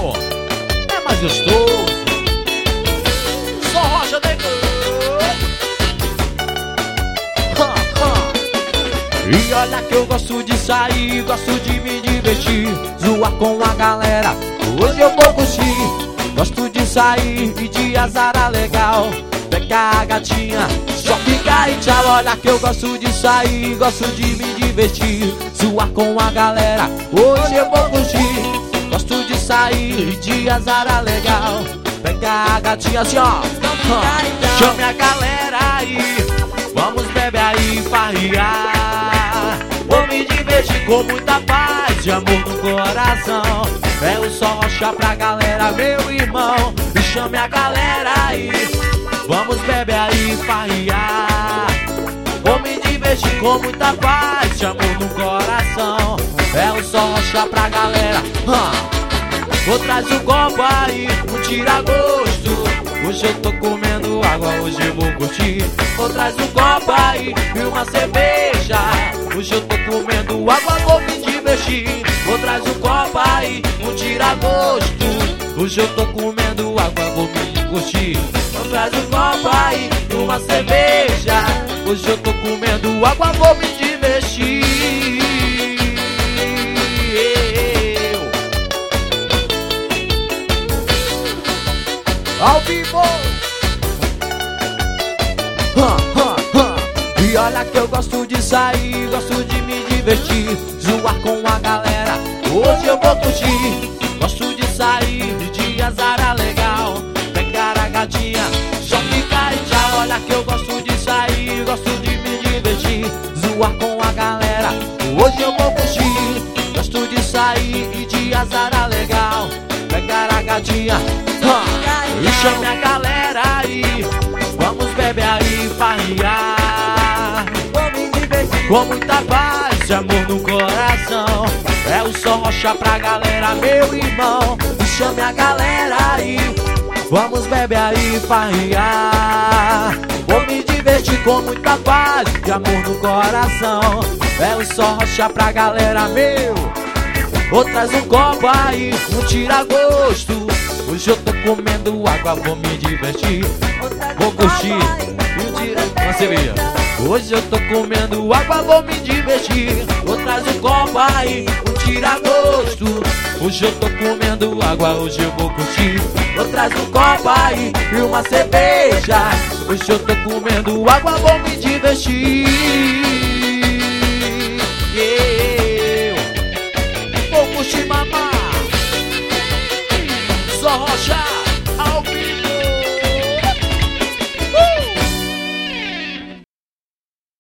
é mais gostoso. Só Rocha Negão. E olha que eu gosto de sair, gosto de me divertir, zoar com a galera, hoje eu vou curtir. Gosto de sair e de azar legal, pegar a gatinha, só ficar e tchau. Olha que eu gosto de sair, gosto de me divertir, zoar com a galera, hoje eu vou curtir. Gosto de sair e de azar legal, pegar a gatinha assim ó, chame a galera aí, vamos beber aí, farrear. Vou me divertir com muita paz e amor no coração. É o Só Rocha pra galera, meu irmão. E chame a galera aí, vamos beber aí, farrear. Vou me divertir com muita paz e amor no coração. É o Só Rocha pra galera. Vou trazer um copo aí, um tira-gosto. Hoje eu tô comendo água, hoje eu vou curtir. Vou trazer um copo aí e uma cerveja. Hoje eu tô comendo água, vou me divertir. Vou trazer um copo aí, um tira-gosto. Hoje eu tô comendo água, vou me curtir. Vou trazer um copo aí e uma cerveja. Hoje eu tô comendo água, vou me divertir. Ao vivo! E olha que eu gosto de sair, gosto de me divertir, zoar com a galera, hoje eu vou curtir. Gosto de sair de azar legal, pegar a gatinha, só ficar e já. Olha que eu gosto de sair, gosto de me divertir, zoar com a galera, hoje eu vou curtir. Gosto de sair e de azar legal, pegar a gatinha, e chame a galera aí, vamos beber aí, farrear. Vou me divertir com muita paz e amor no coração. É o Só Rocha pra galera, meu irmão. E chame a galera aí, vamos beber aí, farrear. Vou me divertir com muita paz e amor no coração. É o Só Rocha pra galera, meu. Vou trazer um copo aí, um tira-gosto. Hoje eu tô comendo água, vou me divertir, vou curtir. Uma cerveja. Hoje eu tô comendo água, vou me divertir. Vou trazer um copo aí, um tira-gosto. Hoje eu tô comendo água, hoje eu vou curtir. Vou trazer um copo aí e uma cerveja. Hoje eu tô comendo água, vou me divertir.